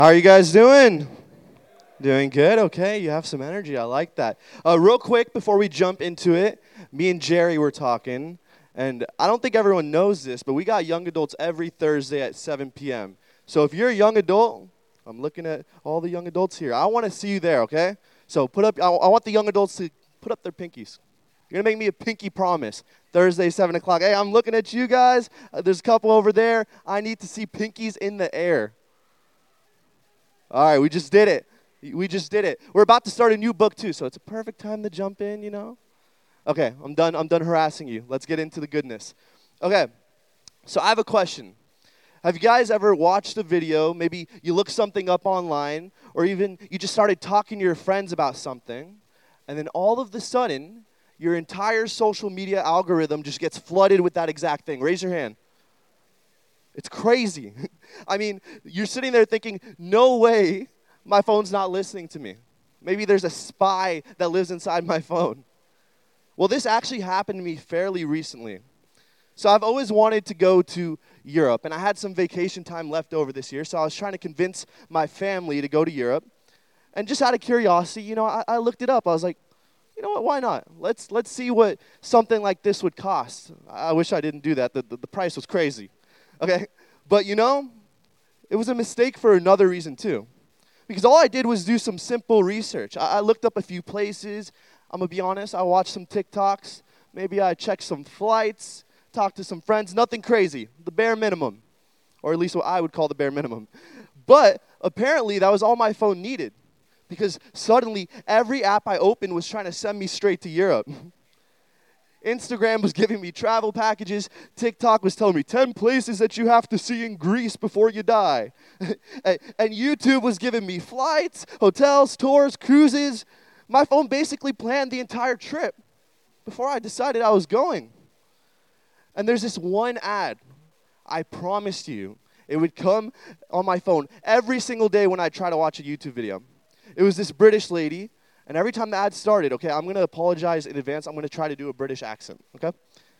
How are you guys doing? Doing good? Okay, you have some energy. I like that. Real quick, before we jump into it, me and Jerry were talking, and I don't think everyone knows this, but we got young adults every Thursday at 7 p.m. So if you're a young adult, I'm looking at all the young adults here. I want to see you there, okay? So I want the young adults to put up their pinkies. You're going to make me a pinky promise. Thursday, 7 o'clock. Hey, I'm looking at you guys. There's a couple over there. I need to see pinkies in the air. All right, we just did it. We just did it. We're about to start a new book too, so it's a perfect time to jump in, you know? Okay, I'm done harassing you. Let's get into the goodness. Okay, so I have a question. Have you guys ever watched a video, maybe you look something up online, or even you just started talking to your friends about something, and then all of a sudden, your entire social media algorithm just gets flooded with that exact thing? Raise your hand. It's crazy. I mean, you're sitting there thinking, no way my phone's not listening to me. Maybe there's a spy that lives inside my phone. Well, this actually happened to me fairly recently. So I've always wanted to go to Europe, and I had some vacation time left over this year, so I was trying to convince my family to go to Europe. And just out of curiosity, I looked it up. I was like, you know what, why not? Let's see what something like this would cost. I wish I didn't do that. The price was crazy. Okay, but it was a mistake for another reason too. Because all I did was do some simple research. I looked up a few places. I'm going to be honest, I watched some TikToks. Maybe I checked some flights, talked to some friends. Nothing crazy, the bare minimum. Or at least what I would call the bare minimum. But apparently that was all my phone needed. Because suddenly every app I opened was trying to send me straight to Europe. Instagram was giving me travel packages. TikTok was telling me 10 places that you have to see in Greece before you die. And YouTube was giving me flights, hotels, tours, cruises. My phone basically planned the entire trip before I decided I was going. And there's this one ad. I promised you it would come on my phone every single day when I try to watch a YouTube video. It was this British lady. And every time the ad started, okay, I'm going to apologize in advance. I'm going to try to do a British accent, okay?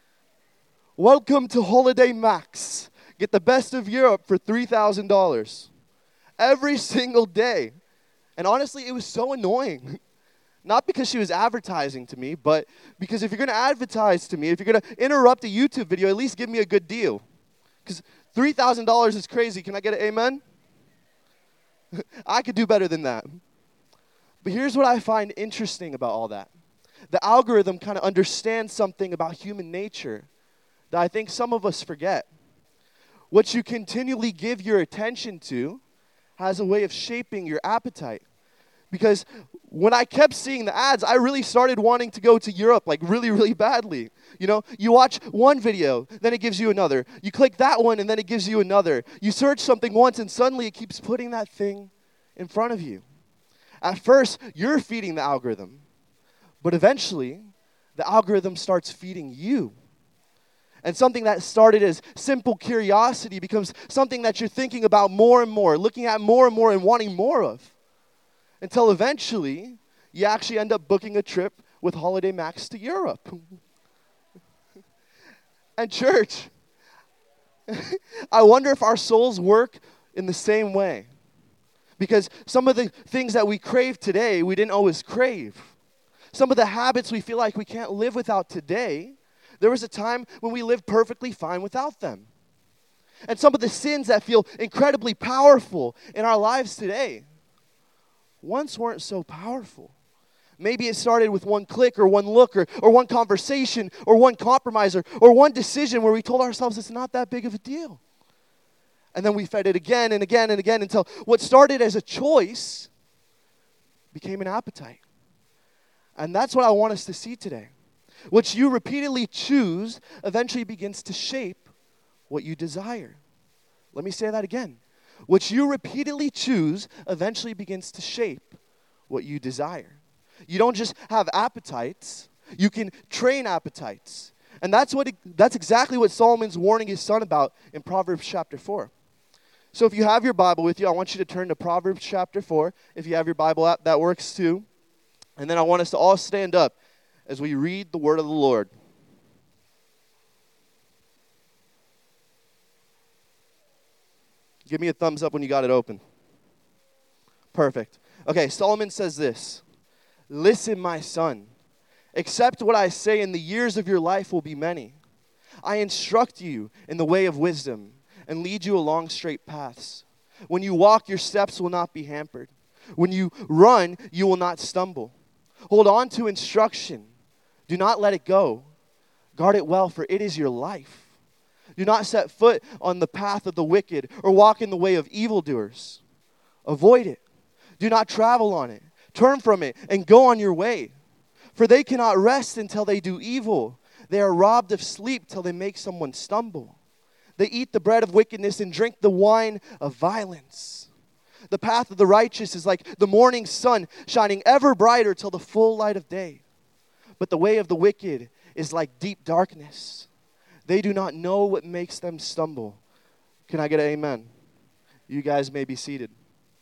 Welcome to Holiday Max. Get the best of Europe for $3,000. Every single day. And honestly, it was so annoying. Not because she was advertising to me, but because if you're going to advertise to me, if you're going to interrupt a YouTube video, at least give me a good deal. Because $3,000 is crazy. Can I get an amen? I could do better than that. But here's what I find interesting about all that. The algorithm kind of understands something about human nature that I think some of us forget. What you continually give your attention to has a way of shaping your appetite. Because when I kept seeing the ads, I really started wanting to go to Europe, like really, really badly. You watch one video, then it gives you another. You click that one, and then it gives you another. You search something once, and suddenly it keeps putting that thing in front of you. At first, you're feeding the algorithm, but eventually, the algorithm starts feeding you. And something that started as simple curiosity becomes something that you're thinking about more and more, looking at more and more, and wanting more of. Until eventually, you actually end up booking a trip with Holiday Max to Europe. And church, I wonder if our souls work in the same way. Because some of the things that we crave today, we didn't always crave. Some of the habits we feel like we can't live without today, there was a time when we lived perfectly fine without them. And some of the sins that feel incredibly powerful in our lives today, once weren't so powerful. Maybe it started with one click or one look or one conversation or one compromise or one decision where we told ourselves it's not that big of a deal. And then we fed it again and again and again until what started as a choice became an appetite. And that's what I want us to see today. What you repeatedly choose eventually begins to shape what you desire. Let me say that again. What you repeatedly choose eventually begins to shape what you desire. You don't just have appetites, you can train appetites. And that's exactly what Solomon's warning his son about in Proverbs chapter 4. So if you have your Bible with you, I want you to turn to Proverbs chapter 4. If you have your Bible app, that works too. And then I want us to all stand up as we read the word of the Lord. Give me a thumbs up when you got it open. Perfect. Okay, Solomon says this. Listen, my son. Accept what I say, and the years of your life will be many. I instruct you in the way of wisdom and lead you along straight paths. When you walk, your steps will not be hampered. When you run, you will not stumble. Hold on to instruction. Do not let it go. Guard it well, for it is your life. Do not set foot on the path of the wicked or walk in the way of evildoers. Avoid it. Do not travel on it. Turn from it and go on your way. For they cannot rest until they do evil. They are robbed of sleep till they make someone stumble. They eat the bread of wickedness and drink the wine of violence. The path of the righteous is like the morning sun, shining ever brighter till the full light of day. But the way of the wicked is like deep darkness. They do not know what makes them stumble. Can I get an amen? You guys may be seated.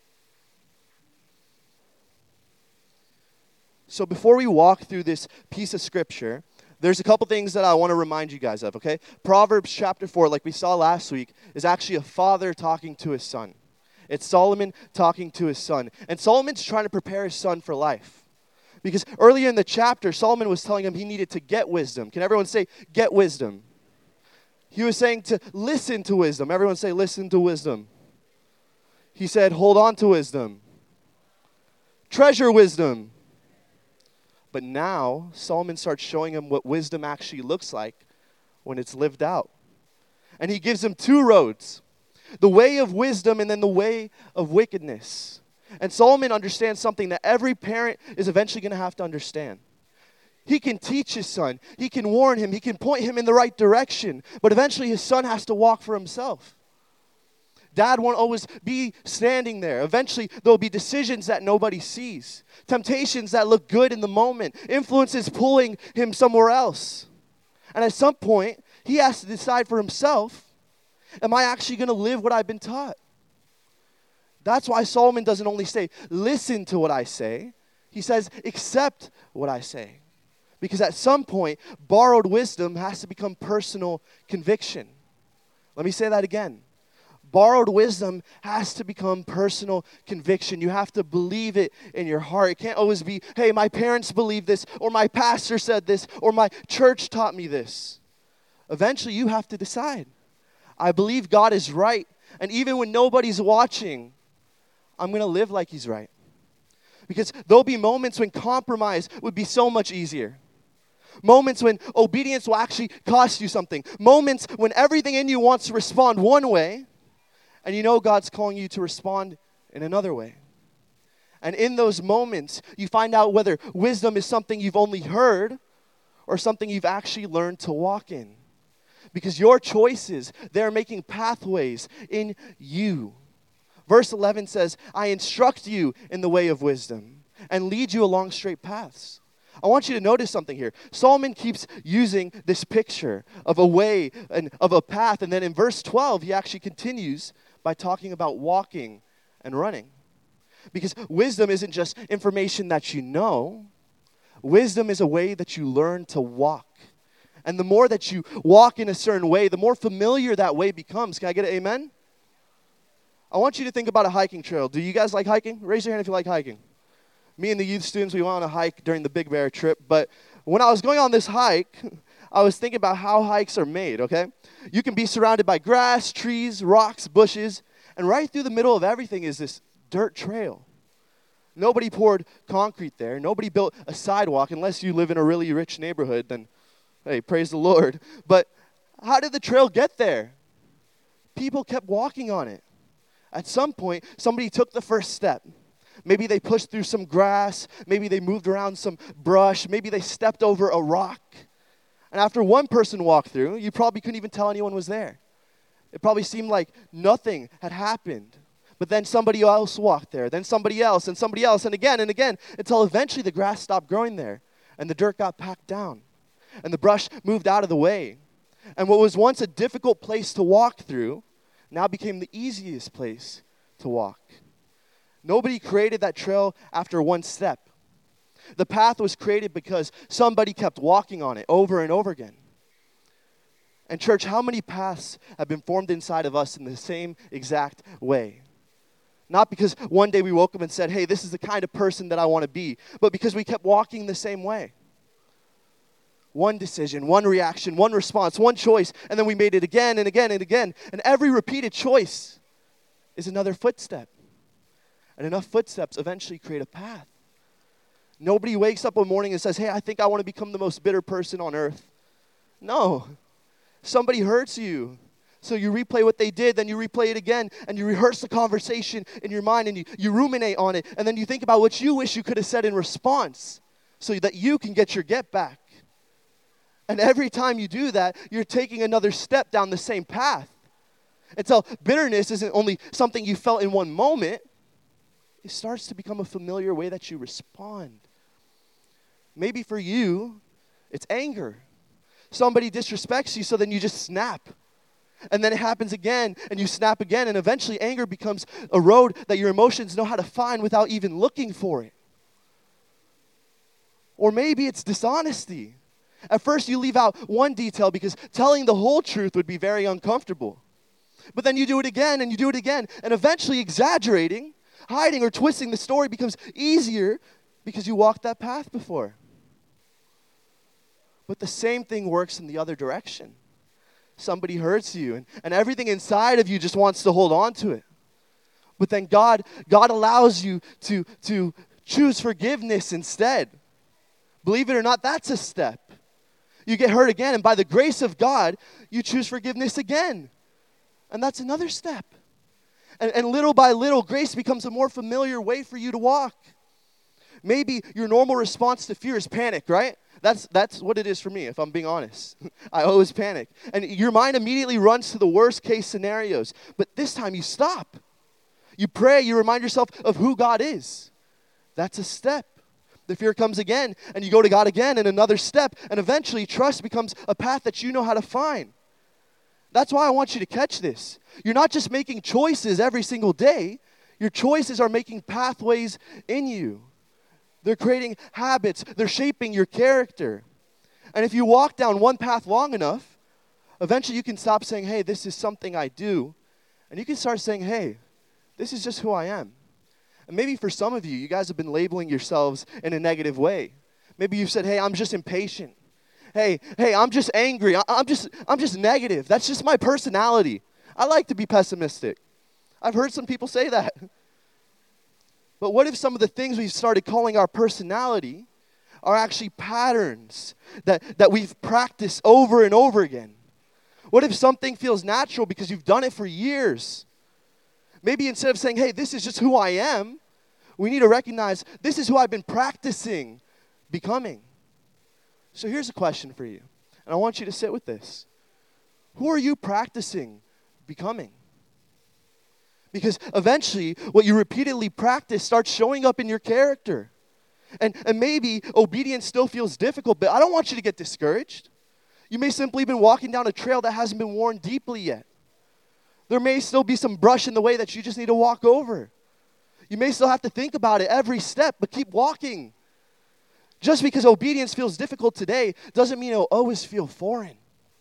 So before we walk through this piece of scripture, there's a couple things that I want to remind you guys of, okay? Proverbs chapter 4, like we saw last week, is actually a father talking to his son. It's Solomon talking to his son. And Solomon's trying to prepare his son for life. Because earlier in the chapter, Solomon was telling him he needed to get wisdom. Can everyone say, get wisdom? He was saying to listen to wisdom. Everyone say, listen to wisdom. He said, hold on to wisdom. Treasure wisdom. But now, Solomon starts showing him what wisdom actually looks like when it's lived out. And he gives him two roads. The way of wisdom and then the way of wickedness. And Solomon understands something that every parent is eventually going to have to understand. He can teach his son. He can warn him. He can point him in the right direction. But eventually his son has to walk for himself. Dad won't always be standing there. Eventually, there will be decisions that nobody sees. Temptations that look good in the moment. Influences pulling him somewhere else. And at some point, he has to decide for himself, am I actually going to live what I've been taught? That's why Solomon doesn't only say, listen to what I say. He says, accept what I say. Because at some point, borrowed wisdom has to become personal conviction. Let me say that again. Borrowed wisdom has to become personal conviction. You have to believe it in your heart. It can't always be, hey, my parents believe this, or my pastor said this, or my church taught me this. Eventually, you have to decide. I believe God is right, and even when nobody's watching, I'm going to live like he's right. Because there'll be moments when compromise would be so much easier. Moments when obedience will actually cost you something. Moments when everything in you wants to respond one way, and you know God's calling you to respond in another way. And in those moments, you find out whether wisdom is something you've only heard or something you've actually learned to walk in. Because your choices, they're making pathways in you. Verse 11 says, I instruct you in the way of wisdom and lead you along straight paths. I want you to notice something here. Solomon keeps using this picture of a way and of a path. And then in verse 12, he actually continues by talking about walking and running. Because wisdom isn't just information that you know. Wisdom is a way that you learn to walk. And the more that you walk in a certain way, the more familiar that way becomes. Can I get an amen? I want you to think about a hiking trail. Do you guys like hiking? Raise your hand if you like hiking. Me and the youth students, we went on a hike during the Big Bear trip. But when I was going on this hike, I was thinking about how hikes are made, okay? You can be surrounded by grass, trees, rocks, bushes, and right through the middle of everything is this dirt trail. Nobody poured concrete there. Nobody built a sidewalk unless you live in a really rich neighborhood, then, hey, praise the Lord. But how did the trail get there? People kept walking on it. At some point, somebody took the first step. Maybe they pushed through some grass. Maybe they moved around some brush. Maybe they stepped over a rock. And after one person walked through, you probably couldn't even tell anyone was there. It probably seemed like nothing had happened. But then somebody else walked there, then somebody else, and again, until eventually the grass stopped growing there, and the dirt got packed down, and the brush moved out of the way. And what was once a difficult place to walk through now became the easiest place to walk. Nobody created that trail after one step. The path was created because somebody kept walking on it over and over again. And church, how many paths have been formed inside of us in the same exact way? Not because one day we woke up and said, hey, this is the kind of person that I want to be, but because we kept walking the same way. One decision, one reaction, one response, one choice, and then we made it again and again and again. And every repeated choice is another footstep. And enough footsteps eventually create a path. Nobody wakes up one morning and says, hey, I think I want to become the most bitter person on earth. No. Somebody hurts you. So you replay what they did, then you replay it again, and you rehearse the conversation in your mind, and you ruminate on it, and then you think about what you wish you could have said in response so that you can get your get back. And every time you do that, you're taking another step down the same path. Until bitterness isn't only something you felt in one moment, it starts to become a familiar way that you respond. Maybe for you, it's anger. Somebody disrespects you, so then you just snap. And then it happens again, and you snap again, and eventually anger becomes a road that your emotions know how to find without even looking for it. Or maybe it's dishonesty. At first, you leave out one detail because telling the whole truth would be very uncomfortable. But then you do it again, and you do it again, and eventually exaggerating, hiding, or twisting the story becomes easier because you walked that path before. But the same thing works in the other direction. Somebody hurts you, and everything inside of you just wants to hold on to it. But then God allows you to choose forgiveness instead. Believe it or not, that's a step. You get hurt again, and by the grace of God, you choose forgiveness again. And that's another step. And little by little, grace becomes a more familiar way for you to walk. Maybe your normal response to fear is panic, right? That's what it is for me, if I'm being honest. I always panic. And your mind immediately runs to the worst case scenarios. But this time you stop. You pray, you remind yourself of who God is. That's a step. The fear comes again, and you go to God again, and another step. And eventually trust becomes a path that you know how to find. That's why I want you to catch this. You're not just making choices every single day. Your choices are making pathways in you. They're creating habits. They're shaping your character. And if you walk down one path long enough, eventually you can stop saying, hey, this is something I do. And you can start saying, hey, this is just who I am. And maybe for some of you, you guys have been labeling yourselves in a negative way. Maybe you've said, hey, I'm just impatient. Hey, I'm just angry. I'm just negative. That's just my personality. I like to be pessimistic. I've heard some people say that. But what if some of the things we've started calling our personality are actually patterns that we've practiced over and over again? What if something feels natural because you've done it for years? Maybe instead of saying, hey, this is just who I am, we need to recognize this is who I've been practicing becoming. So here's a question for you, and I want you to sit with this. Who are you practicing becoming? Because eventually, what you repeatedly practice starts showing up in your character. And maybe obedience still feels difficult, but I don't want you to get discouraged. You may simply have been walking down a trail that hasn't been worn deeply yet. There may still be some brush in the way that you just need to walk over. You may still have to think about it every step, but keep walking. Just because obedience feels difficult today doesn't mean it'll always feel foreign.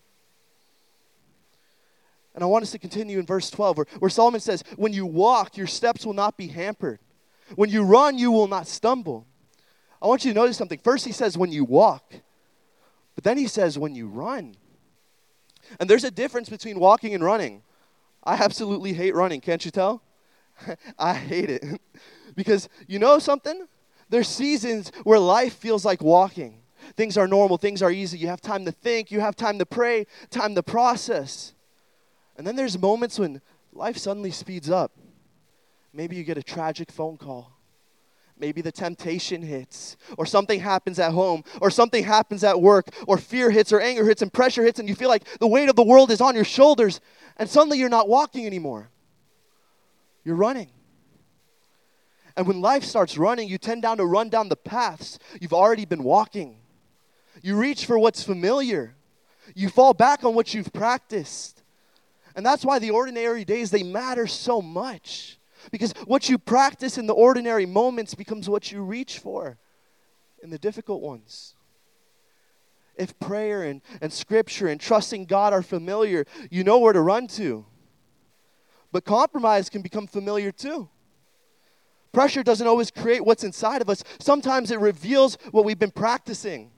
And I want us to continue in verse 12 where Solomon says, when you walk, your steps will not be hampered. When you run, you will not stumble. I want you to notice something. First he says when you walk, but then he says when you run. And there's a difference between walking and running. I absolutely hate running, can't you tell? I hate it. Because you know something? There's seasons where life feels like walking. Things are normal, things are easy. You have time to think, you have time to pray, time to process. And then there's moments when life suddenly speeds up. Maybe you get a tragic phone call. Maybe the temptation hits, or something happens at home, or something happens at work, or fear hits, or anger hits, and pressure hits, and you feel like the weight of the world is on your shoulders, and suddenly you're not walking anymore. You're running. And when life starts running, you tend to run down the paths you've already been walking. You reach for what's familiar. You fall back on what you've practiced. And that's why the ordinary days, they matter so much. Because what you practice in the ordinary moments becomes what you reach for in the difficult ones. If prayer and scripture and trusting God are familiar, you know where to run to. But compromise can become familiar too. Pressure doesn't always create what's inside of us. Sometimes it reveals what we've been practicing.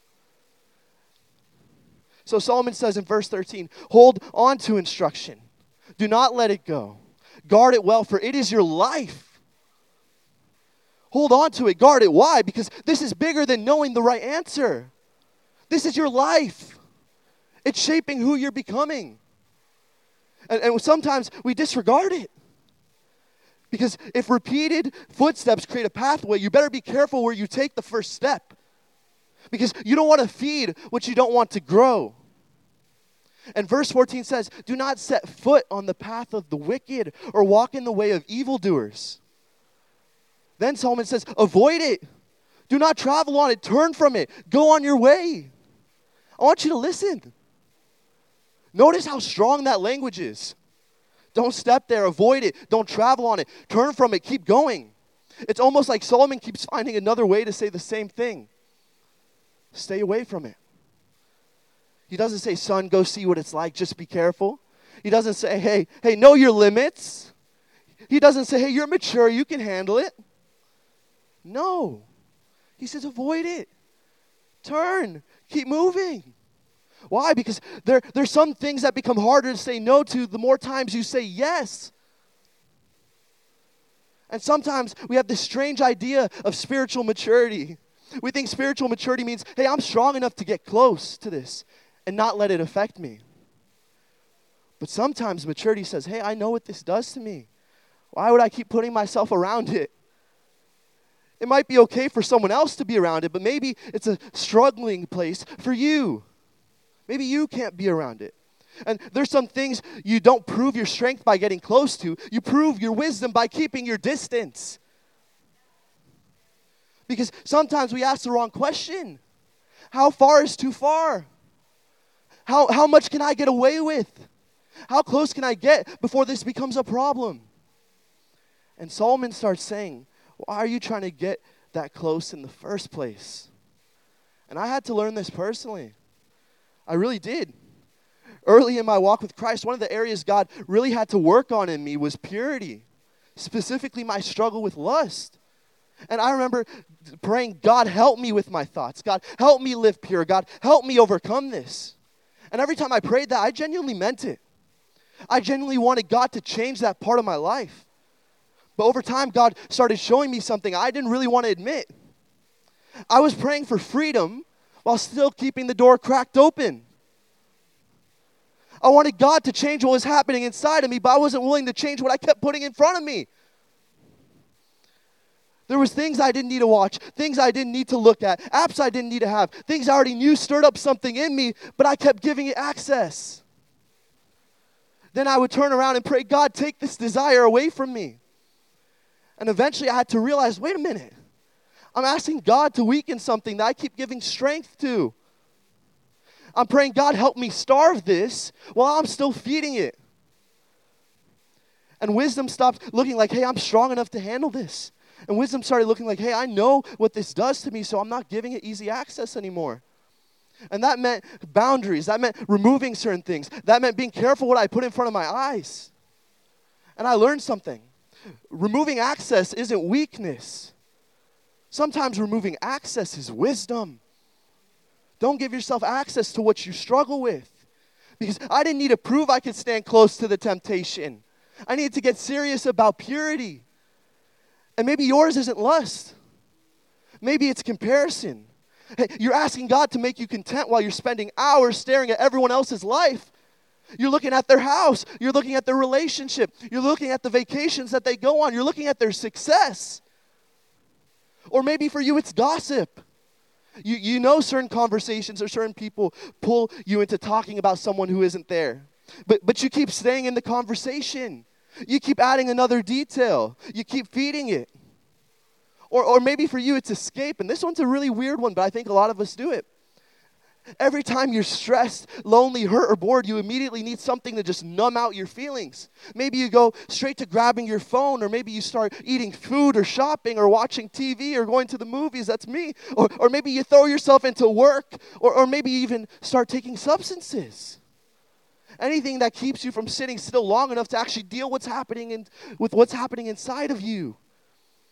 So Solomon says in verse 13, hold on to instruction. Do not let it go. Guard it well, for it is your life. Hold on to it. Guard it. Why? Because this is bigger than knowing the right answer. This is your life. It's shaping who you're becoming. And sometimes we disregard it. Because if repeated footsteps create a pathway, you better be careful where you take the first step. Because you don't want to feed what you don't want to grow. And verse 14 says, do not set foot on the path of the wicked or walk in the way of evildoers. Then Solomon says, avoid it. Do not travel on it. Turn from it. Go on your way. I want you to listen. Notice how strong that language is. Don't step there. Avoid it. Don't travel on it. Turn from it. Keep going. It's almost like Solomon keeps finding another way to say the same thing. Stay away from it. He doesn't say, son, go see what it's like. Just be careful. He doesn't say, hey, know your limits. He doesn't say, hey, you're mature. You can handle it. No. He says, avoid it. Turn. Keep moving. Why? Because there's some things that become harder to say no to the more times you say yes. And sometimes we have this strange idea of spiritual maturity. We think spiritual maturity means, hey, I'm strong enough to get close to this and not let it affect me. But sometimes maturity says, hey, I know what this does to me. Why would I keep putting myself around it? It might be okay for someone else to be around it, but maybe it's a struggling place for you. Maybe you can't be around it. And there's some things you don't prove your strength by getting close to. You prove your wisdom by keeping your distance. Because sometimes we ask the wrong question. How far is too far? How much can I get away with? How close can I get before this becomes a problem? And Solomon starts saying, why are you trying to get that close in the first place? And I had to learn this personally. I really did. Early in my walk with Christ, one of the areas God really had to work on in me was purity, specifically my struggle with lust. And I remember praying, God, help me with my thoughts. God, help me live pure. God, help me overcome this. And every time I prayed that, I genuinely meant it. I genuinely wanted God to change that part of my life. But over time, God started showing me something I didn't really want to admit. I was praying for freedom while still keeping the door cracked open. I wanted God to change what was happening inside of me, but I wasn't willing to change what I kept putting in front of me. There was things I didn't need to watch, things I didn't need to look at, apps I didn't need to have, things I already knew stirred up something in me, but I kept giving it access. Then I would turn around and pray, God, take this desire away from me. And eventually I had to realize, wait a minute. I'm asking God to weaken something that I keep giving strength to. I'm praying, God, help me starve this while I'm still feeding it. And wisdom stopped looking like, hey, I'm strong enough to handle this. And wisdom started looking like, hey, I know what this does to me, so I'm not giving it easy access anymore. And that meant boundaries. That meant removing certain things. That meant being careful what I put in front of my eyes. And I learned something. Removing access isn't weakness. Sometimes removing access is wisdom. Don't give yourself access to what you struggle with. Because I didn't need to prove I could stand close to the temptation. I needed to get serious about purity. And maybe yours isn't lust. Maybe it's comparison. Hey, you're asking God to make you content while you're spending hours staring at everyone else's life. You're looking at their house. You're looking at their relationship. You're looking at the vacations that they go on. You're looking at their success. Or maybe for you it's gossip. You know certain conversations or certain people pull you into talking about someone who isn't there. But you keep staying in the conversation. You keep adding another detail. You keep feeding it. Or maybe for you it's escape. And this one's a really weird one, but I think a lot of us do it. Every time you're stressed, lonely, hurt, or bored, you immediately need something to just numb out your feelings. Maybe you go straight to grabbing your phone, or maybe you start eating food or shopping or watching TV or going to the movies. That's me. Or maybe you throw yourself into work, or maybe you even start taking substances. Anything that keeps you from sitting still long enough to actually deal with what's happening inside of you.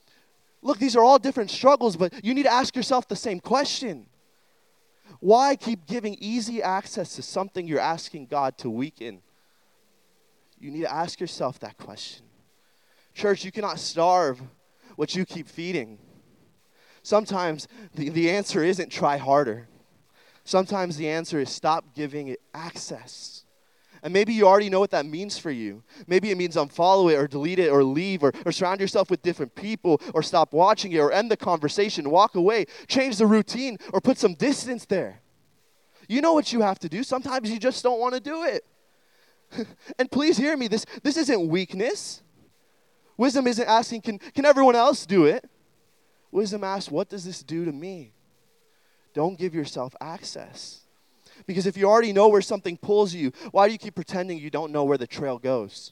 Look, these are all different struggles, but you need to ask yourself the same question. Why keep giving easy access to something you're asking God to weaken? You need to ask yourself that question. Church, you cannot starve what you keep feeding. Sometimes the answer isn't try harder. Sometimes the answer is stop giving it access. And maybe you already know what that means for you. Maybe it means unfollow it or delete it or leave or surround yourself with different people or stop watching it or end the conversation, walk away, change the routine or put some distance there. You know what you have to do. Sometimes you just don't want to do it. And please hear me, this isn't weakness. Wisdom isn't asking, can everyone else do it? Wisdom asks, what does this do to me? Don't give yourself access. Because if you already know where something pulls you, why do you keep pretending you don't know where the trail goes?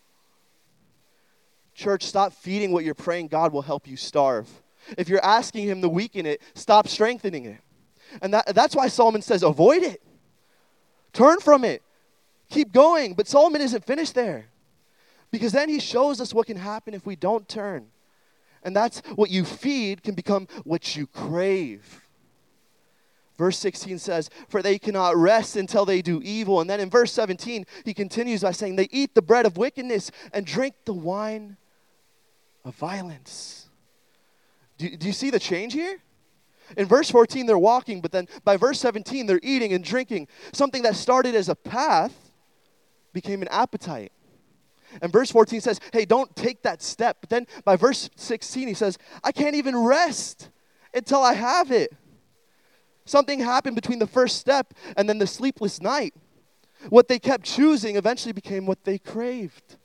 Church, stop feeding what you're praying God will help you starve. If you're asking him to weaken it, stop strengthening it. And that's why Solomon says, avoid it. Turn from it. Keep going. But Solomon isn't finished there. Because then he shows us what can happen if we don't turn. And that's what you feed can become what you crave. Verse 16 says, for they cannot rest until they do evil. And then in verse 17, he continues by saying, they eat the bread of wickedness and drink the wine of violence. Do you see the change here? In verse 14, they're walking, but then by verse 17, they're eating and drinking. Something that started as a path became an appetite. And verse 14 says, hey, don't take that step. But then by verse 16, he says, I can't even rest until I have it. Something happened between the first step and then the sleepless night. What they kept choosing eventually became what they craved.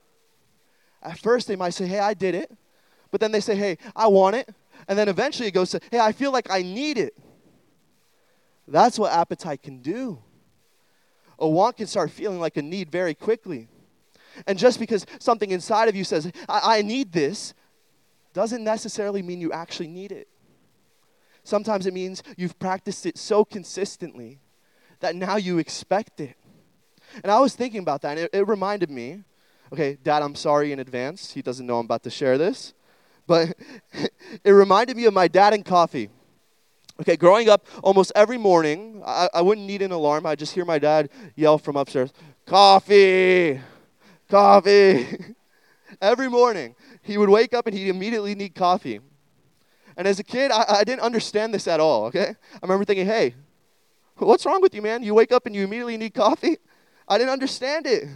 At first, they might say, hey, I did it. But then they say, hey, I want it. And then eventually it goes to, hey, I feel like I need it. That's what appetite can do. A want can start feeling like a need very quickly. And just because something inside of you says, I need this, doesn't necessarily mean you actually need it. Sometimes it means you've practiced it so consistently that now you expect it. And I was thinking about that, and it reminded me, okay, Dad, I'm sorry in advance. He doesn't know I'm about to share this. But it reminded me of my dad and coffee. Okay, growing up, almost every morning, I wouldn't need an alarm. I'd just hear my dad yell from upstairs, coffee, coffee. Every morning, he would wake up and he'd immediately need coffee. And as a kid, I didn't understand this at all, okay? I remember thinking, hey, what's wrong with you, man? You wake up and you immediately need coffee? I didn't understand it.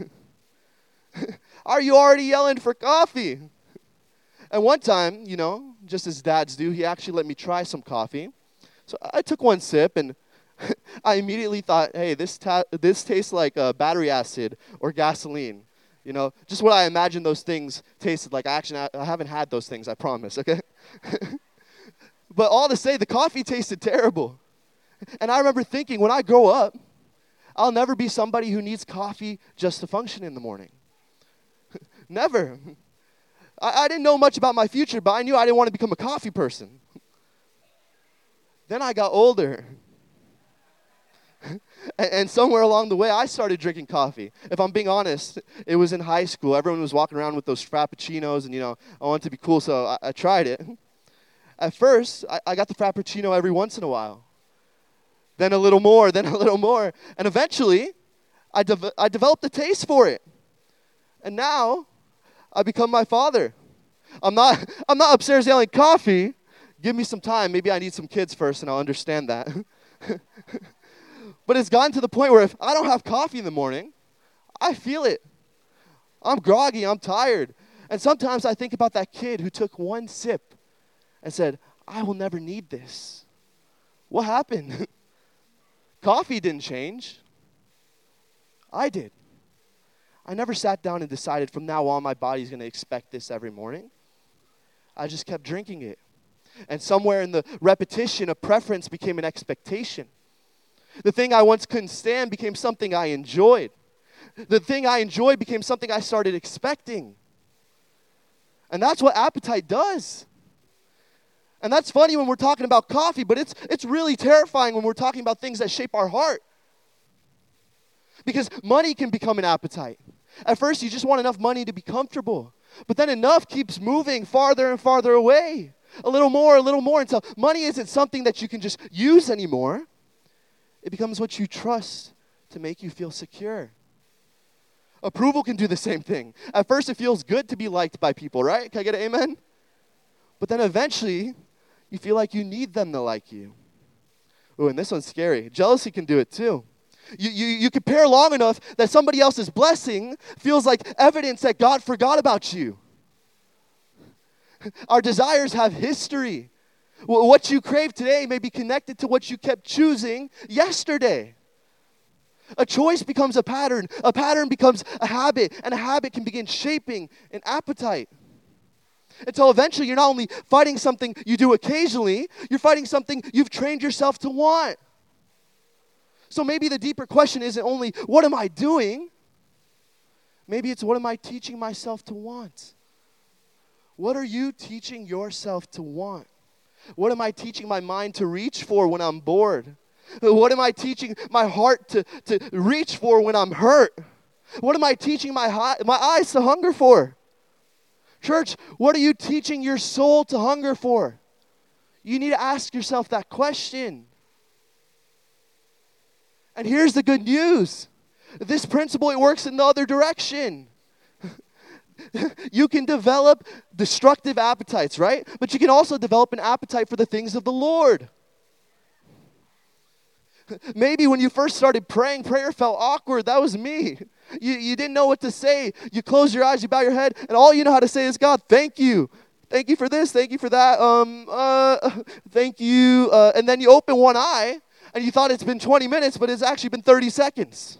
Are you already yelling for coffee? And one time, just as dads do, he actually let me try some coffee. So I took one sip, and I immediately thought, hey, this tastes like battery acid or gasoline. Just what I imagined those things tasted like. I haven't had those things, I promise, okay? But all to say, the coffee tasted terrible. And I remember thinking, when I grow up, I'll never be somebody who needs coffee just to function in the morning. Never. I didn't know much about my future, but I knew I didn't want to become a coffee person. Then I got older. And somewhere along the way, I started drinking coffee. If I'm being honest, it was in high school. Everyone was walking around with those Frappuccinos, and, I wanted to be cool, so I tried it. At first, I got the Frappuccino every once in a while. Then a little more, then a little more. And eventually, I developed a taste for it. And now, I become my father. I'm not upstairs yelling, coffee, give me some time. Maybe I need some kids first, and I'll understand that. But it's gotten to the point where if I don't have coffee in the morning, I feel it. I'm groggy, I'm tired. And sometimes I think about that kid who took one sip and said, I will never need this. What happened? Coffee didn't change. I did. I never sat down and decided from now on my body's going to expect this every morning. I just kept drinking it. And somewhere in the repetition, a preference became an expectation. The thing I once couldn't stand became something I enjoyed. The thing I enjoyed became something I started expecting. And that's what appetite does. And that's funny when we're talking about coffee, but it's really terrifying when we're talking about things that shape our heart. Because money can become an appetite. At first, you just want enough money to be comfortable. But then enough keeps moving farther and farther away. a little more until money isn't something that you can just use anymore. It becomes what you trust to make you feel secure. Approval can do the same thing. At first, it feels good to be liked by people, right? Can I get an amen? But then eventually, you feel like you need them to like you. Oh, and this one's scary. Jealousy can do it too. You compare long enough that somebody else's blessing feels like evidence that God forgot about you. Our desires have history. What you crave today may be connected to what you kept choosing yesterday. A choice becomes a pattern becomes a habit, and a habit can begin shaping an appetite. Until eventually you're not only fighting something you do occasionally, you're fighting something you've trained yourself to want. So maybe the deeper question isn't only, what am I doing? Maybe it's, what am I teaching myself to want? What are you teaching yourself to want? What am I teaching my mind to reach for when I'm bored? What am I teaching my heart to reach for when I'm hurt? What am I teaching my eyes to hunger for? Church, what are you teaching your soul to hunger for? You need to ask yourself that question. And here's the good news. This principle, it works in the other direction. You can develop destructive appetites, right? But you can also develop an appetite for the things of the Lord. Maybe when you first started praying, prayer felt awkward. That was me. You didn't know what to say. You close your eyes, you bow your head, and all you know how to say is, God, thank you. Thank you for this, thank you for that, thank you. And then you open one eye, and you thought it's been 20 minutes, but it's actually been 30 seconds.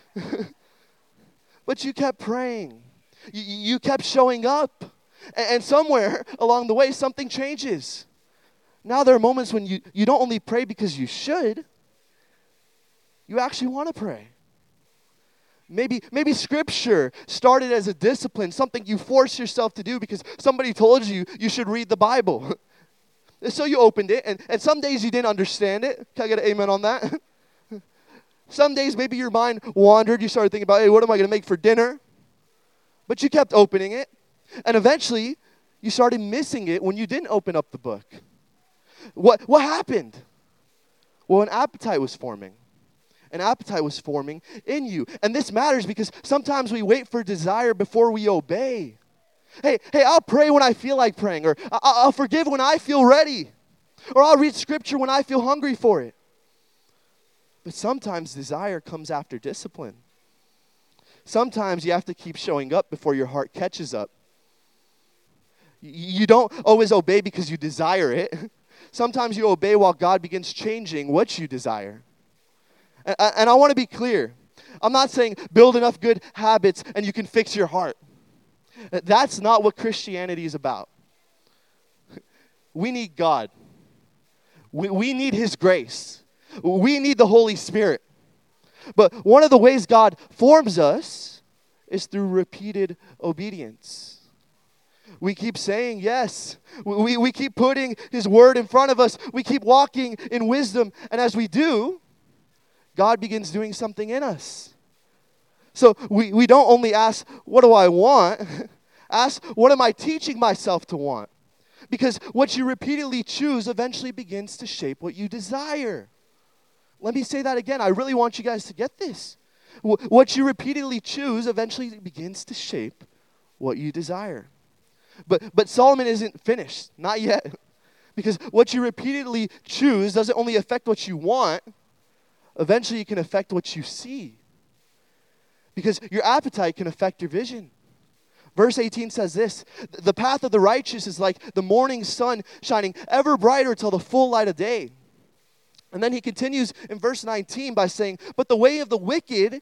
But you kept praying. You kept showing up. And somewhere along the way, something changes. Now there are moments when you don't only pray because you should, you actually want to pray. Maybe scripture started as a discipline, something you force yourself to do because somebody told you should read the Bible. So you opened it, and some days you didn't understand it. Can I get an amen on that? Some days maybe your mind wandered. You started thinking about, hey, what am I going to make for dinner? But you kept opening it, and eventually you started missing it when you didn't open up the book. What happened? Well, an appetite was forming. An appetite was forming in you. And this matters because sometimes we wait for desire before we obey. Hey, I'll pray when I feel like praying, or I'll forgive when I feel ready, or I'll read scripture when I feel hungry for it. But sometimes desire comes after discipline. Sometimes you have to keep showing up before your heart catches up. You don't always obey because you desire it. Sometimes you obey while God begins changing what you desire. And I want to be clear. I'm not saying build enough good habits and you can fix your heart. That's not what Christianity is about. We need God. We need His grace. We need the Holy Spirit. But one of the ways God forms us is through repeated obedience. We keep saying yes. We keep putting His word in front of us. We keep walking in wisdom. And as we do, God begins doing something in us. So we don't only ask, what do I want? Ask, what am I teaching myself to want? Because what you repeatedly choose eventually begins to shape what you desire. Let me say that again. I really want you guys to get this. What you repeatedly choose eventually begins to shape what you desire. But Solomon isn't finished. Not yet. Because what you repeatedly choose doesn't only affect what you want, eventually it can affect what you see. Because your appetite can affect your vision. Verse 18 says this, the path of the righteous is like the morning sun shining ever brighter till the full light of day. And then he continues in verse 19 by saying, but the way of the wicked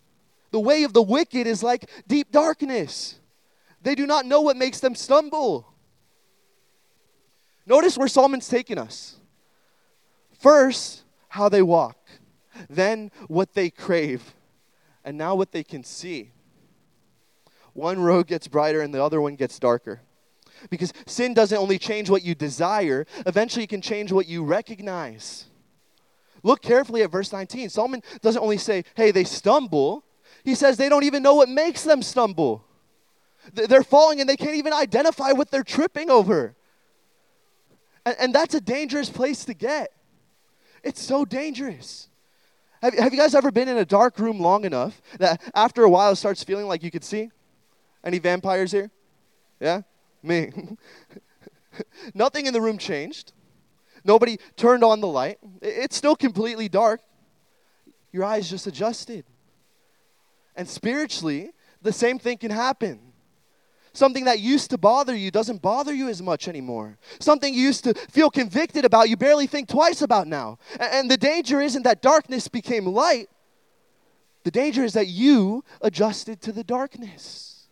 is like deep darkness. They do not know what makes them stumble. Notice where Solomon's taking us. First, how they walk. Then what they crave. And now what they can see. One road gets brighter and the other one gets darker. Because sin doesn't only change what you desire, eventually it can change what you recognize. Look carefully at verse 19. Solomon doesn't only say, hey, they stumble. He says they don't even know what makes them stumble. They're falling and they can't even identify what they're tripping over. And that's a dangerous place to get. It's so dangerous. Have you guys ever been in a dark room long enough that after a while it starts feeling like you could see? Any vampires here? Yeah? Me. Nothing in the room changed. Nobody turned on the light. It's still completely dark. Your eyes just adjusted. And spiritually, the same thing can happen. Something that used to bother you doesn't bother you as much anymore. Something you used to feel convicted about, you barely think twice about now. And the danger isn't that darkness became light. The danger is that you adjusted to the darkness.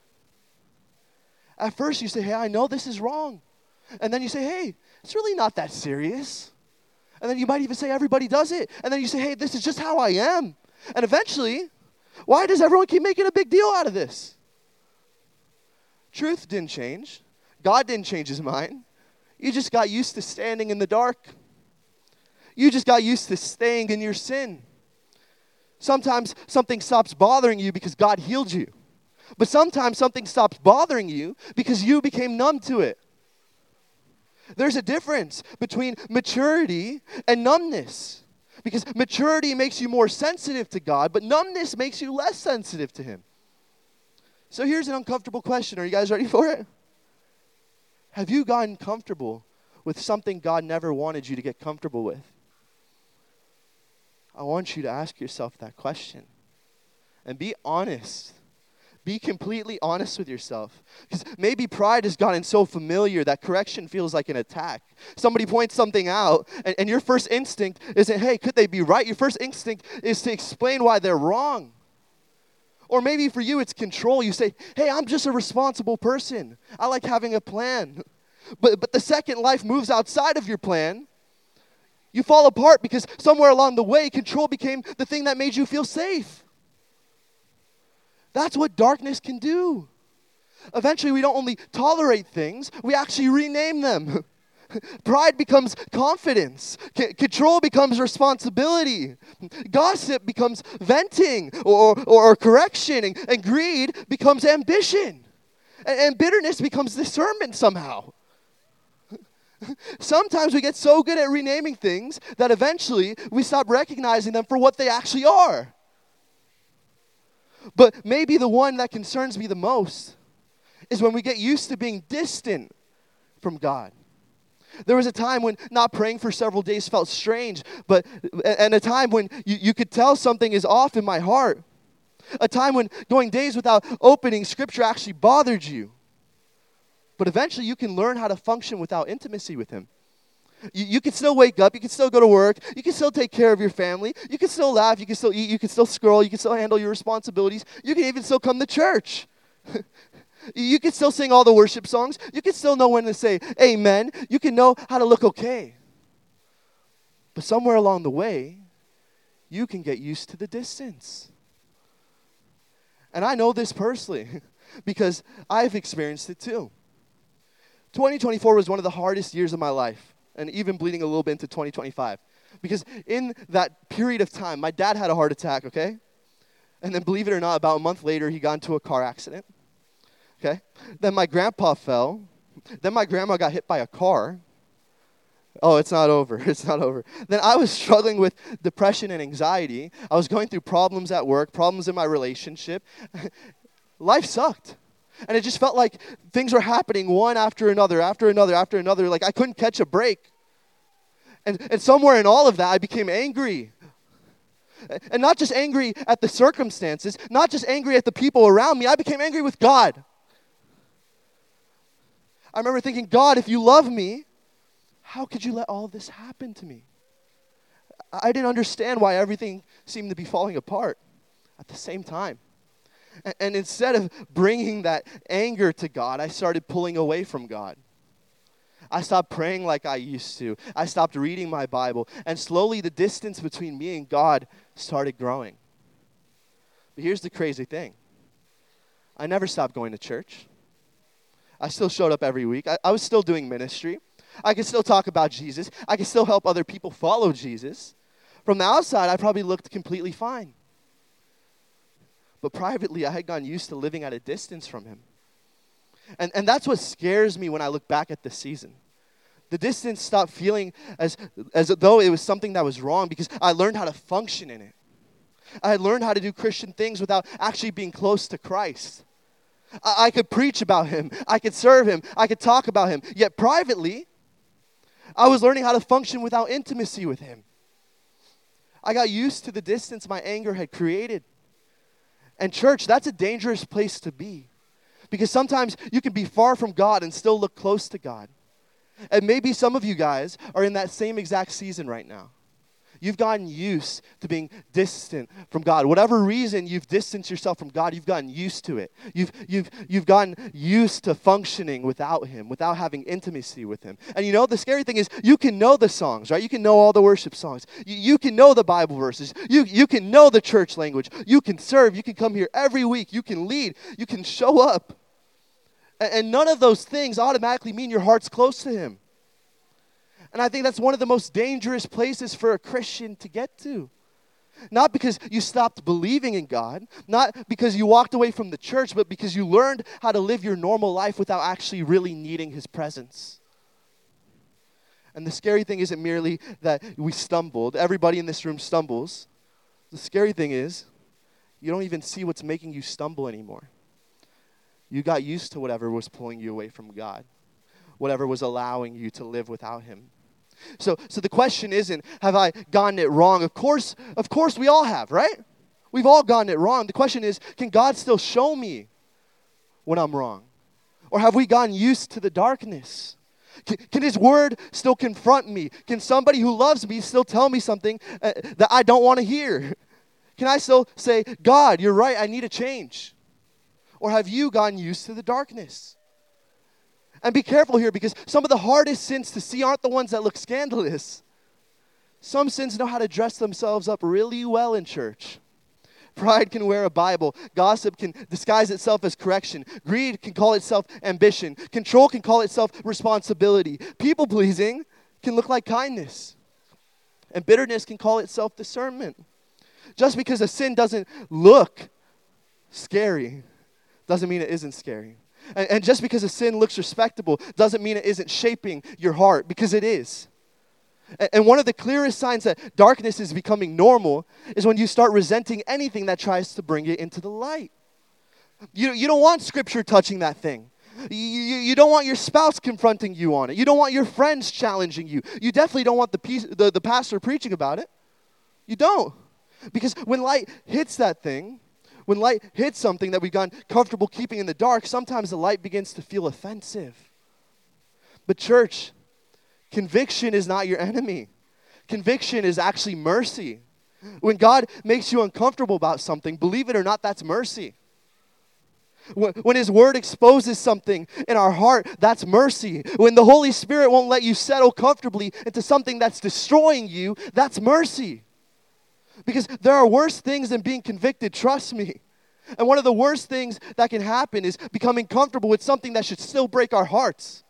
At first you say, hey, I know this is wrong. And then you say, hey, it's really not that serious. And then you might even say, everybody does it. And then you say, hey, this is just how I am. And eventually, why does everyone keep making a big deal out of this? Truth didn't change. God didn't change his mind. You just got used to standing in the dark. You just got used to staying in your sin. Sometimes something stops bothering you because God healed you. But sometimes something stops bothering you because you became numb to it. There's a difference between maturity and numbness. Because maturity makes you more sensitive to God, but numbness makes you less sensitive to him. So here's an uncomfortable question. Are you guys ready for it? Have you gotten comfortable with something God never wanted you to get comfortable with? I want you to ask yourself that question. And be honest. Be completely honest with yourself. Because maybe pride has gotten so familiar that correction feels like an attack. Somebody points something out, and your first instinct isn't, hey, could they be right? Your first instinct is to explain why they're wrong. Or maybe for you, it's control. You say, hey, I'm just a responsible person. I like having a plan. But the second life moves outside of your plan, you fall apart because somewhere along the way, control became the thing that made you feel safe. That's what darkness can do. Eventually, we don't only tolerate things, we actually rename them. Pride becomes confidence. Control becomes responsibility. Gossip becomes venting or correction. And greed becomes ambition. And bitterness becomes discernment somehow. Sometimes we get so good at renaming things that eventually we stop recognizing them for what they actually are. But maybe the one that concerns me the most is when we get used to being distant from God. There was a time when not praying for several days felt strange, and a time when you could tell something is off in my heart. A time when going days without opening Scripture actually bothered you. But eventually you can learn how to function without intimacy with him. You can still wake up, you can still go to work, you can still take care of your family, you can still laugh, you can still eat, you can still scroll, you can still handle your responsibilities, you can even still come to church. You can still sing all the worship songs. You can still know when to say amen. You can know how to look okay. But somewhere along the way, you can get used to the distance. And I know this personally because I've experienced it too. 2024 was one of the hardest years of my life, and even bleeding a little bit into 2025. Because in that period of time, my dad had a heart attack, okay? And then believe it or not, about a month later, he got into a car accident. Okay? Then my grandpa fell. Then my grandma got hit by a car. Oh, it's not over. It's not over. Then I was struggling with depression and anxiety. I was going through problems at work, problems in my relationship. Life sucked. And it just felt like things were happening one after another, after another, after another. Like I couldn't catch a break. And somewhere in all of that, I became angry. And not just angry at the circumstances, not just angry at the people around me. I became angry with God. I remember thinking, God, if you love me, how could you let all of this happen to me? I didn't understand why everything seemed to be falling apart at the same time. And instead of bringing that anger to God, I started pulling away from God. I stopped praying like I used to. I stopped reading my Bible. And slowly the distance between me and God started growing. But here's the crazy thing. I never stopped going to church. I still showed up every week. I was still doing ministry. I could still talk about Jesus. I could still help other people follow Jesus. From the outside, I probably looked completely fine. But privately, I had gotten used to living at a distance from him. And that's what scares me when I look back at this season. The distance stopped feeling as though it was something that was wrong because I learned how to function in it. I had learned how to do Christian things without actually being close to Christ. I could preach about him. I could serve him. I could talk about him. Yet privately, I was learning how to function without intimacy with him. I got used to the distance my anger had created. And church, that's a dangerous place to be. Because sometimes you can be far from God and still look close to God. And maybe some of you guys are in that same exact season right now. You've gotten used to being distant from God. Whatever reason you've distanced yourself from God, you've gotten used to it. You've gotten used to functioning without him, without having intimacy with him. And you know, the scary thing is you can know the songs, right? You can know all the worship songs. You can know the Bible verses. You can know the church language. You can serve. You can come here every week. You can lead. You can show up. And none of those things automatically mean your heart's close to him. And I think that's one of the most dangerous places for a Christian to get to. Not because you stopped believing in God, not because you walked away from the church, but because you learned how to live your normal life without actually really needing his presence. And the scary thing isn't merely that we stumbled. Everybody in this room stumbles. The scary thing is you don't even see what's making you stumble anymore. You got used to whatever was pulling you away from God, whatever was allowing you to live without him. So the question isn't, have I gotten it wrong? Of course we all have, right? We've all gotten it wrong. The question is, can God still show me when I'm wrong? Or have we gotten used to the darkness? Can his word still confront me? Can somebody who loves me still tell me something that I don't want to hear? Can I still say, God, you're right, I need a change? Or have you gotten used to the darkness? And be careful here, because some of the hardest sins to see aren't the ones that look scandalous. Some sins know how to dress themselves up really well in church. Pride can wear a Bible. Gossip can disguise itself as correction. Greed can call itself ambition. Control can call itself responsibility. People-pleasing can look like kindness. And bitterness can call itself discernment. Just because a sin doesn't look scary doesn't mean it isn't scary. And just because a sin looks respectable doesn't mean it isn't shaping your heart, because it is. And one of the clearest signs that darkness is becoming normal is when you start resenting anything that tries to bring it into the light. You don't want Scripture touching that thing. You don't want your spouse confronting you on it. You don't want your friends challenging you. You definitely don't want the pastor preaching about it. You don't. Because when light hits that thing, when light hits something that we've gotten comfortable keeping in the dark, sometimes the light begins to feel offensive. But church, conviction is not your enemy. Conviction is actually mercy. When God makes you uncomfortable about something, believe it or not, that's mercy. When his word exposes something in our heart, that's mercy. When the Holy Spirit won't let you settle comfortably into something that's destroying you, that's mercy. Because there are worse things than being convicted, trust me. And one of the worst things that can happen is becoming comfortable with something that should still break our hearts.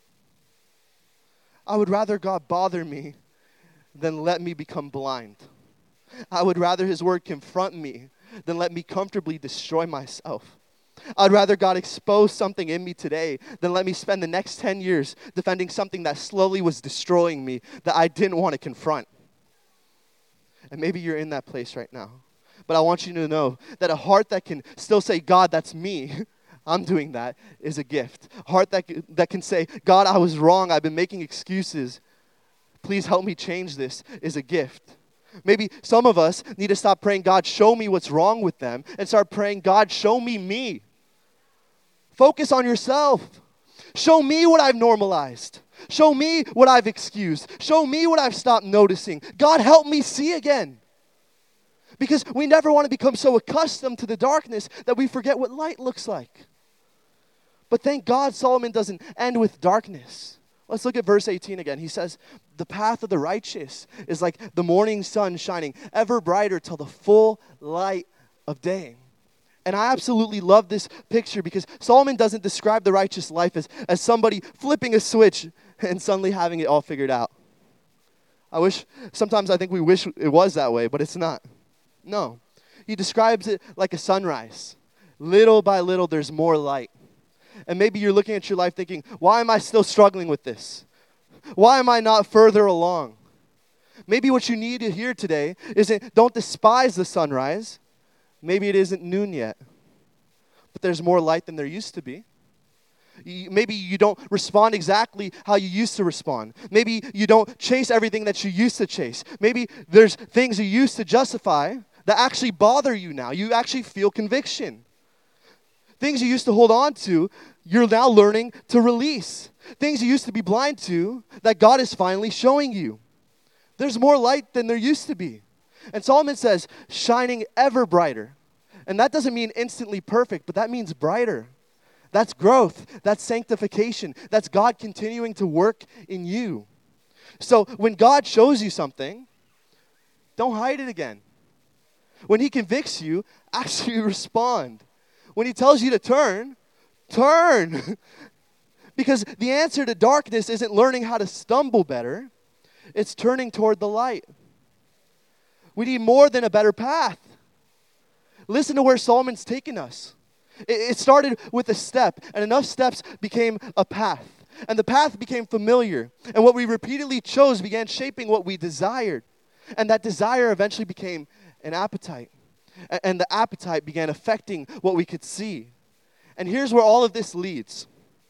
I would rather God bother me than let me become blind. I would rather his word confront me than let me comfortably destroy myself. I'd rather God expose something in me today than let me spend the next 10 years defending something that slowly was destroying me that I didn't want to confront. And maybe you're in that place right now. But I want you to know that a heart that can still say, God, that's me, I'm doing that, is a gift. A heart that can say, God, I was wrong, I've been making excuses, please help me change this, is a gift. Maybe some of us need to stop praying, God, show me what's wrong with them, and start praying, God, show me. Focus on yourself. Show me what I've normalized. Show me what I've excused. Show me what I've stopped noticing. God, help me see again. Because we never want to become so accustomed to the darkness that we forget what light looks like. But thank God Solomon doesn't end with darkness. Let's look at verse 18 again. He says, the path of the righteous is like the morning sun shining ever brighter till the full light of day. And I absolutely love this picture because Solomon doesn't describe the righteous life as somebody flipping a switch and suddenly having it all figured out. Sometimes I think we wish it was that way, but it's not. No. He describes it like a sunrise. Little by little, there's more light. And maybe you're looking at your life thinking, why am I still struggling with this? Why am I not further along? Maybe what you need to hear today isn't don't despise the sunrise. Maybe it isn't noon yet, but there's more light than there used to be. Maybe you don't respond exactly how you used to respond. Maybe you don't chase everything that you used to chase. Maybe there's things you used to justify that actually bother you now. You actually feel conviction. Things you used to hold on to, you're now learning to release. Things you used to be blind to that God is finally showing you. There's more light than there used to be. And Solomon says, shining ever brighter. And that doesn't mean instantly perfect, but that means brighter. That's growth. That's sanctification. That's God continuing to work in you. So when God shows you something, don't hide it again. When he convicts you, actually respond. When he tells you to turn, turn. Because the answer to darkness isn't learning how to stumble better. It's turning toward the light. We need more than a better path. Listen to where Solomon's taken us. It started with a step, and enough steps became a path. And the path became familiar. And what we repeatedly chose began shaping what we desired. And that desire eventually became an appetite. And the appetite began affecting what we could see. And here's where all of this leads.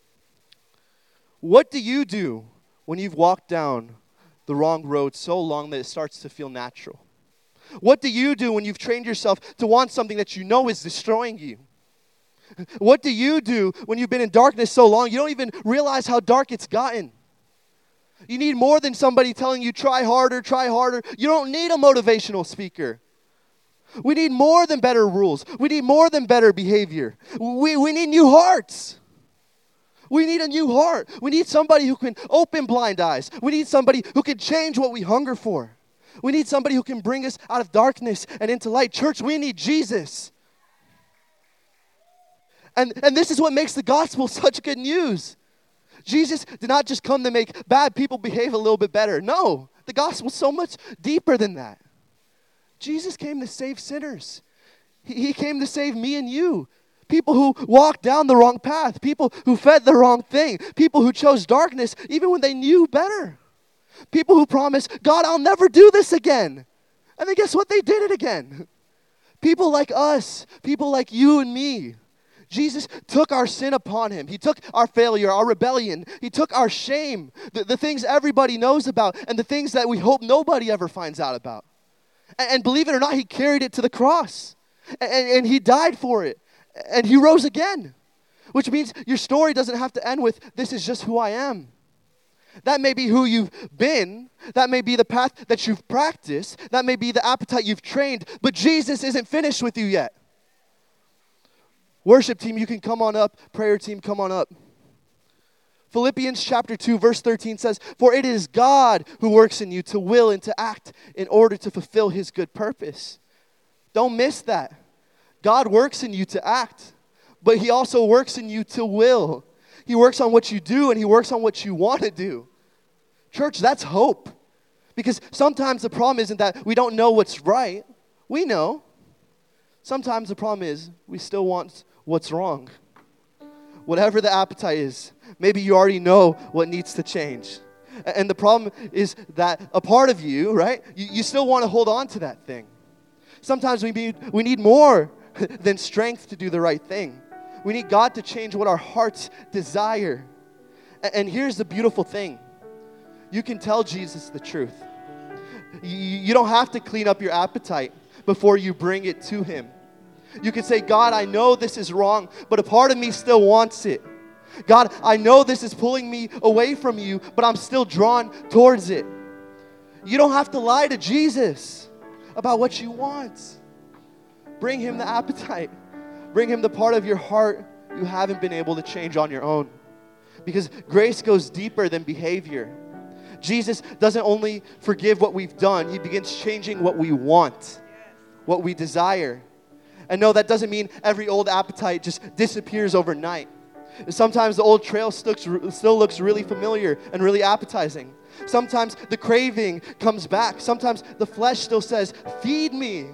What do you do when you've walked down the wrong road so long that it starts to feel natural? What do you do when you've trained yourself to want something that you know is destroying you? What do you do when you've been in darkness so long you don't even realize how dark it's gotten? You need more than somebody telling you, try harder, try harder. You don't need a motivational speaker. We need more than better rules. We need more than better behavior. We need new hearts. We need a new heart. We need somebody who can open blind eyes. We need somebody who can change what we hunger for. We need somebody who can bring us out of darkness and into light. Church, we need Jesus. And this is what makes the gospel such good news. Jesus did not just come to make bad people behave a little bit better. No, the gospel is so much deeper than that. Jesus came to save sinners. He came to save me and you. People who walked down the wrong path. People who fed the wrong thing. People who chose darkness even when they knew better. People who promised, God, I'll never do this again. And then guess what? They did it again. People like us. People like you and me. Jesus took our sin upon him. He took our failure, our rebellion. He took our shame, the things everybody knows about, and the things that we hope nobody ever finds out about. And believe it or not, he carried it to the cross. And he died for it. And he rose again. Which means your story doesn't have to end with, this is just who I am. That may be who you've been. That may be the path that you've practiced. That may be the appetite you've trained. But Jesus isn't finished with you yet. Worship team, you can come on up. Prayer team, come on up. Philippians chapter 2, verse 13 says, for it is God who works in you to will and to act in order to fulfill his good purpose. Don't miss that. God works in you to act, but he also works in you to will. He works on what you do, and he works on what you want to do. Church, that's hope. Because sometimes the problem isn't that we don't know what's right. We know. Sometimes the problem is we still want what's wrong. Whatever the appetite is, maybe you already know what needs to change. And the problem is that a part of you, right, you still want to hold on to that thing. Sometimes we need more than strength to do the right thing. We need God to change what our hearts desire. And here's the beautiful thing. You can tell Jesus the truth. You don't have to clean up your appetite before you bring it to him. You can say, God, I know this is wrong, but a part of me still wants it. God, I know this is pulling me away from you, but I'm still drawn towards it. You don't have to lie to Jesus about what you want. Bring him the appetite. Bring him the part of your heart you haven't been able to change on your own. Because grace goes deeper than behavior. Jesus doesn't only forgive what we've done, he begins changing what we want, what we desire. And no, that doesn't mean every old appetite just disappears overnight. Sometimes the old trail still looks really familiar and really appetizing. Sometimes the craving comes back. Sometimes the flesh still says, feed me.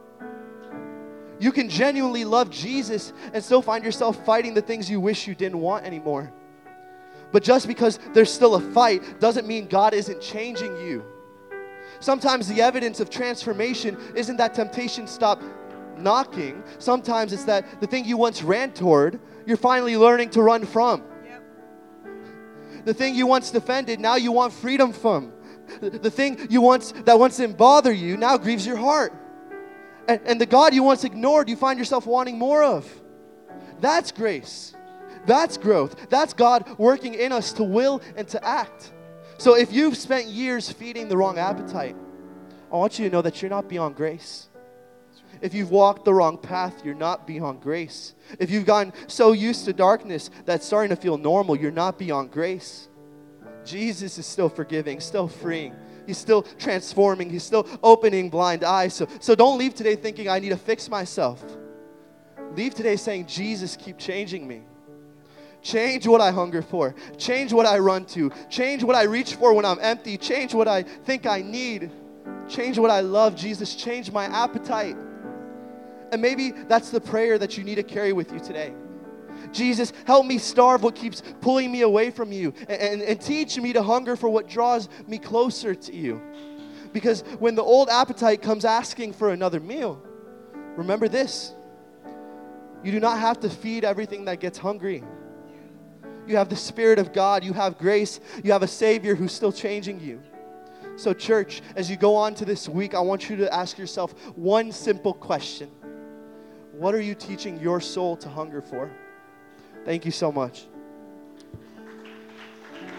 You can genuinely love Jesus and still find yourself fighting the things you wish you didn't want anymore. But just because there's still a fight doesn't mean God isn't changing you. Sometimes the evidence of transformation isn't that temptation stopped knocking. Sometimes it's that the thing you once ran toward, you're finally learning to run from. Yep. The thing you once defended, now you want freedom from. The thing that once didn't bother you, now grieves your heart. And the God you once ignored, you find yourself wanting more of. That's grace. That's growth. That's God working in us to will and to act. So if you've spent years feeding the wrong appetite, I want you to know that you're not beyond grace. If you've walked the wrong path, you're not beyond grace. If you've gotten so used to darkness that's starting to feel normal, you're not beyond grace. Jesus is still forgiving, still freeing. He's still transforming. He's still opening blind eyes. So don't leave today thinking, I need to fix myself. Leave today saying, Jesus, keep changing me. Change what I hunger for. Change what I run to. Change what I reach for when I'm empty. Change what I think I need. Change what I love. Jesus, change my appetite. And maybe that's the prayer that you need to carry with you today. Jesus, help me starve what keeps pulling me away from you, and teach me to hunger for what draws me closer to you. Because when the old appetite comes asking for another meal, remember this: you do not have to feed everything that gets hungry. You have the Spirit of God, you have grace, you have a Savior who's still changing you. So church, as you go on to this week, I want you to ask yourself one simple question. What are you teaching your soul to hunger for? Thank you so much.